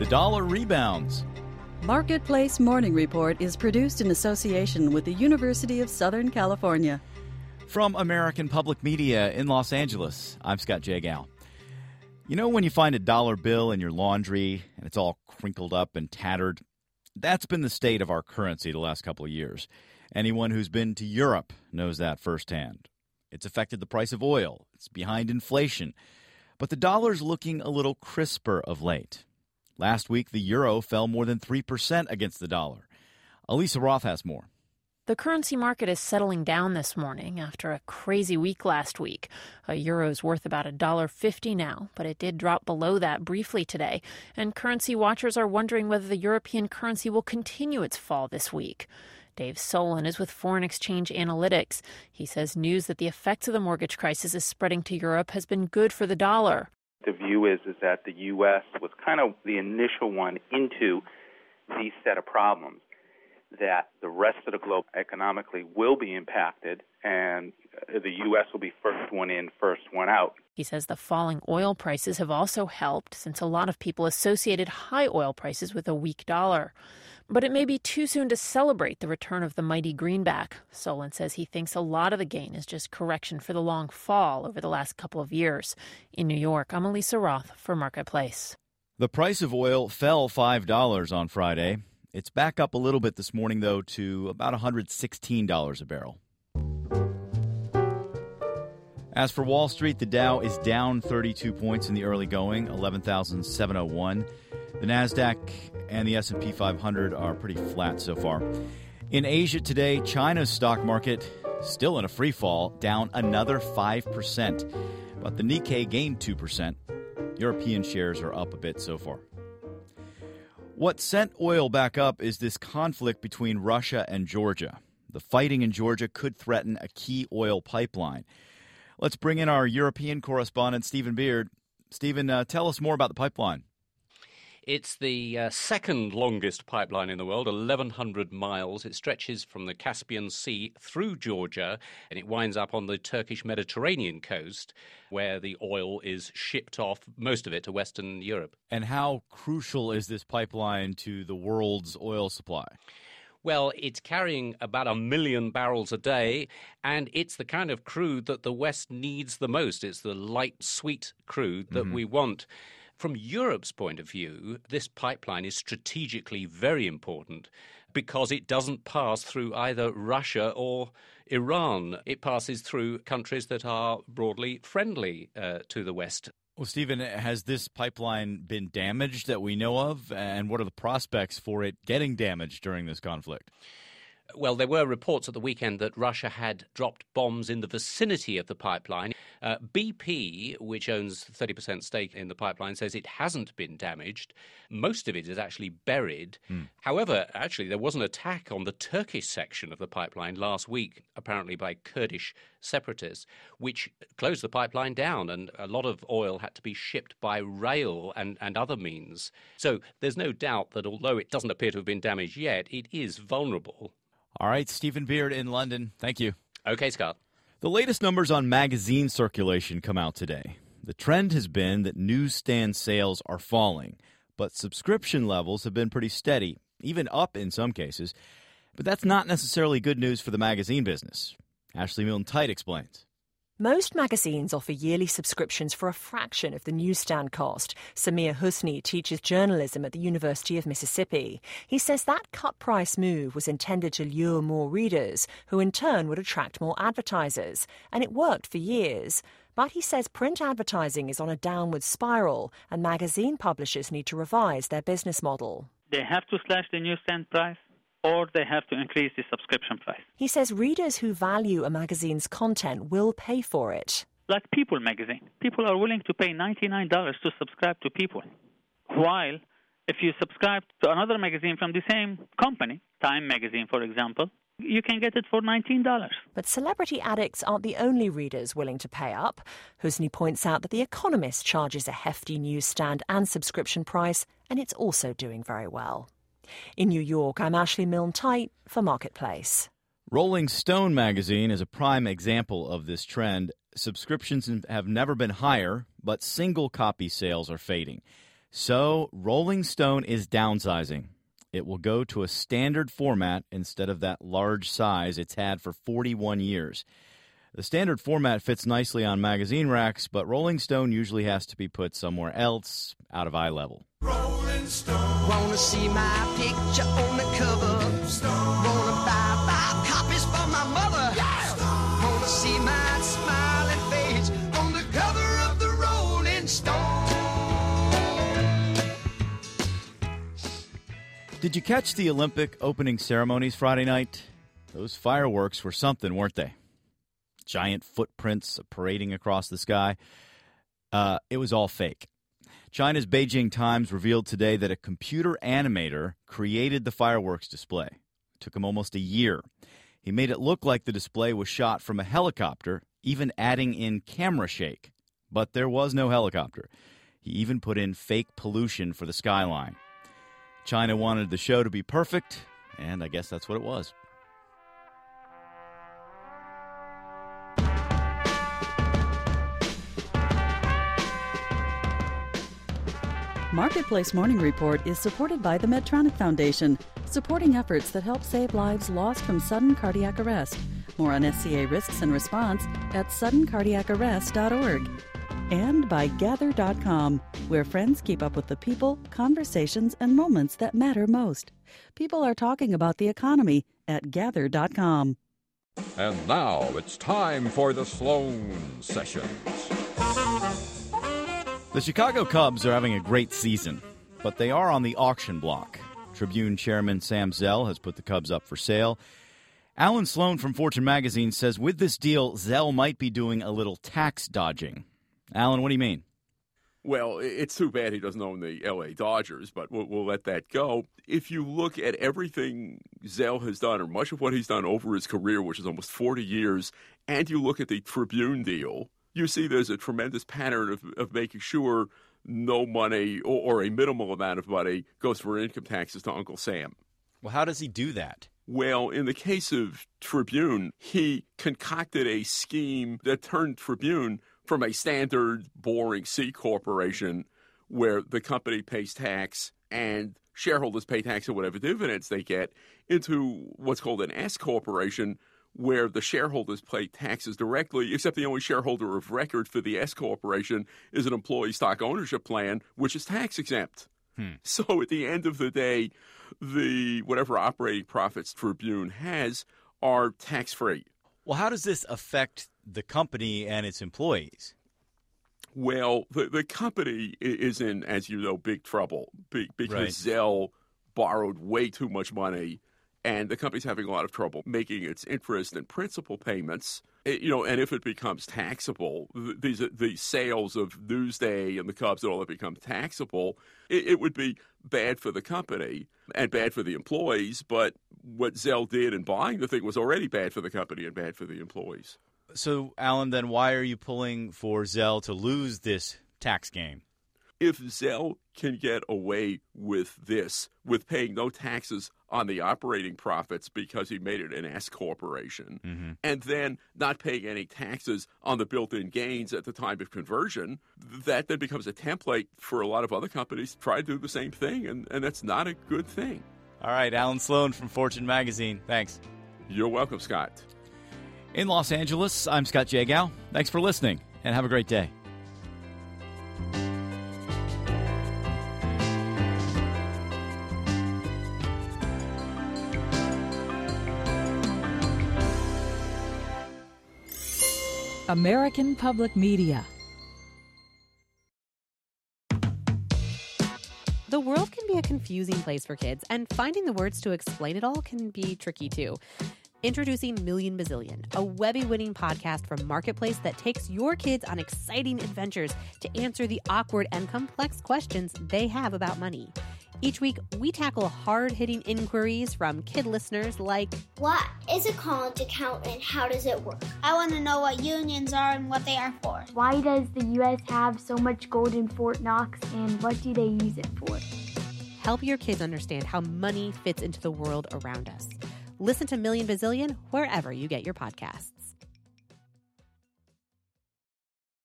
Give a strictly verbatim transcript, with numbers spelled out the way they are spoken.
The dollar rebounds. Marketplace Morning Report is produced in association with the University of Southern California. From American Public Media in Los Angeles, I'm Scott Jagow. You know when you find a dollar bill in your laundry and it's all crinkled up and tattered? That's been the state of our currency the last couple of years. Anyone who's been to Europe knows that firsthand. It's affected the price of oil. It's behind inflation. But the dollar's looking a little crisper of late. Last week, the euro fell more than three percent against the dollar. Elisa Roth has more. The currency market is settling down this morning after a crazy week last week. A euro's worth about one dollar fifty now, but it did drop below that briefly today. And currency watchers are wondering whether the European currency will continue its fall this week. Dave Solon is with Foreign Exchange Analytics. He says news that the effects of the mortgage crisis is spreading to Europe has been good for the dollar. The view is, is that the U S was kind of the initial one into these set of problems, that the rest of the globe economically will be impacted, and the U S will be first one in, first one out. He says the falling oil prices have also helped, since a lot of people associated high oil prices with a weak dollar. But it may be too soon to celebrate the return of the mighty greenback. Solon says he thinks a lot of the gain is just correction for the long fall over the last couple of years. In New York, I'm Elisa Roth for Marketplace. The price of oil fell five dollars on Friday. It's back up a little bit this morning, though, to about one hundred sixteen dollars a barrel. As for Wall Street, the Dow is down thirty-two points in the early going, eleven thousand seven hundred one. The NASDAQ and the S and P five hundred are pretty flat so far. In Asia today, China's stock market still in a free fall, down another five percent. But the Nikkei gained two percent. European shares are up a bit so far. What sent oil back up is this conflict between Russia and Georgia. The fighting in Georgia could threaten a key oil pipeline. Let's bring in our European correspondent, Stephen Beard. Stephen, uh, tell us more about the pipeline. It's the uh, second longest pipeline in the world, eleven hundred miles. It stretches from the Caspian Sea through Georgia, and it winds up on the Turkish Mediterranean coast, where the oil is shipped off, most of it to Western Europe. And how crucial is this pipeline to the world's oil supply? Well, it's carrying about a million barrels a day, and it's the kind of crude that the West needs the most. It's the light, sweet crude that mm-hmm. we want. From Europe's point of view, this pipeline is strategically very important because it doesn't pass through either Russia or Iran. It passes through countries that are broadly friendly uh, to the West. Well, Stephen, has this pipeline been damaged that we know of? And what are the prospects for it getting damaged during this conflict? Well, there were reports at the weekend that Russia had dropped bombs in the vicinity of the pipeline. Uh, B P, which owns thirty percent stake in the pipeline, says it hasn't been damaged. Most of it is actually buried. Hmm. However, actually, there was an attack on the Turkish section of the pipeline last week, apparently by Kurdish separatists, which closed the pipeline down, and a lot of oil had to be shipped by rail and, and other means. So there's no doubt that although it doesn't appear to have been damaged yet, it is vulnerable. All right, Stephen Beard in London. Thank you. Okay, Scott. The latest numbers on magazine circulation come out today. The trend has been that newsstand sales are falling, but subscription levels have been pretty steady, even up in some cases. But that's not necessarily good news for the magazine business. Ashley Milne-Tite explains. Most magazines offer yearly subscriptions for a fraction of the newsstand cost. Samir Husni teaches journalism at the University of Mississippi. He says that cut-price move was intended to lure more readers, who in turn would attract more advertisers. And it worked for years. But he says print advertising is on a downward spiral, and magazine publishers need to revise their business model. They have to slash the newsstand price, or they have to increase the subscription price. He says readers who value a magazine's content will pay for it. Like People magazine. People are willing to pay ninety-nine dollars to subscribe to People. While if you subscribe to another magazine from the same company, Time magazine, for example, you can get it for nineteen dollars. But celebrity addicts aren't the only readers willing to pay up. Husni points out that The Economist charges a hefty newsstand and subscription price, and it's also doing very well. In New York, I'm Ashley Milne-Tite for Marketplace. Rolling Stone magazine is a prime example of this trend. Subscriptions have never been higher, but single copy sales are fading. So, Rolling Stone is downsizing. It will go to a standard format instead of that large size it's had for forty-one years. The standard format fits nicely on magazine racks, but Rolling Stone usually has to be put somewhere else, out of eye level. Rolling Stone. Wanna see my picture on the cover? Stone. Wanna buy five copies for my mother? Yeah. Stone. Wanna see my smiling face on the cover of the Rolling Stone? Did you catch the Olympic opening ceremonies Friday night? Those fireworks were something, weren't they? Giant footprints parading across the sky. Uh, it was all fake. China's Beijing Times revealed today that a computer animator created the fireworks display. It took him almost a year. He made it look like the display was shot from a helicopter, even adding in camera shake. But there was no helicopter. He even put in fake pollution for the skyline. China wanted the show to be perfect, and I guess that's what it was. Marketplace Morning Report is supported by the Medtronic Foundation, supporting efforts that help save lives lost from sudden cardiac arrest. More on S C A risks and response at sudden cardiac arrest dot org. And by Gather dot com, where friends keep up with the people, conversations, and moments that matter most. People are talking about the economy at Gather dot com. And now it's time for the Sloan Sessions. The Chicago Cubs are having a great season, but they are on the auction block. Tribune chairman Sam Zell has put the Cubs up for sale. Alan Sloan from Fortune magazine says with this deal, Zell might be doing a little tax dodging. Alan, what do you mean? Well, it's too bad he doesn't own the L A Dodgers, but we'll, we'll let that go. If you look at everything Zell has done, or much of what he's done over his career, which is almost forty years, and you look at the Tribune deal, you see there's a tremendous pattern of, of making sure no money or, or a minimal amount of money goes for income taxes to Uncle Sam. Well, how does he do that? Well, in the case of Tribune, he concocted a scheme that turned Tribune from a standard, boring C corporation where the company pays tax and shareholders pay tax on whatever dividends they get into what's called an S corporation, where the shareholders pay taxes directly, except the only shareholder of record for the S corporation is an employee stock ownership plan, which is tax exempt. Hmm. So at the end of the day, the whatever operating profits Tribune has are tax-free. Well, how does this affect the company and its employees? Well, the, the company is in, as you know, big trouble because right. Zell borrowed way too much money, and the company's having a lot of trouble making its interest and principal payments. It, you know, and if it becomes taxable, these the sales of Newsday and the Cubs and all that become taxable, it, it would be bad for the company and bad for the employees. But what Zell did in buying the thing was already bad for the company and bad for the employees. So, Alan, then why are you pulling for Zell to lose this tax game? If Zell can get away with this, with paying no taxes on the operating profits because he made it an S corporation, mm-hmm. and then not paying any taxes on the built-in gains at the time of conversion, that then becomes a template for a lot of other companies to try to do the same thing, and, and that's not a good thing. All right, Alan Sloan from Fortune magazine. Thanks. You're welcome, Scott. In Los Angeles, I'm Scott Jagow. Thanks for listening, and have a great day. American Public Media. The world can be a confusing place for kids, and finding the words to explain it all can be tricky too. Introducing Million Bazillion, a Webby-winning podcast from Marketplace that takes your kids on exciting adventures to answer the awkward and complex questions they have about money. Each week, we tackle hard-hitting inquiries from kid listeners like, what is a college account and how does it work? I want to know what unions are and what they are for. Why does the U S have so much gold in Fort Knox and what do they use it for? Help your kids understand how money fits into the world around us. Listen to Million Bazillion wherever you get your podcasts.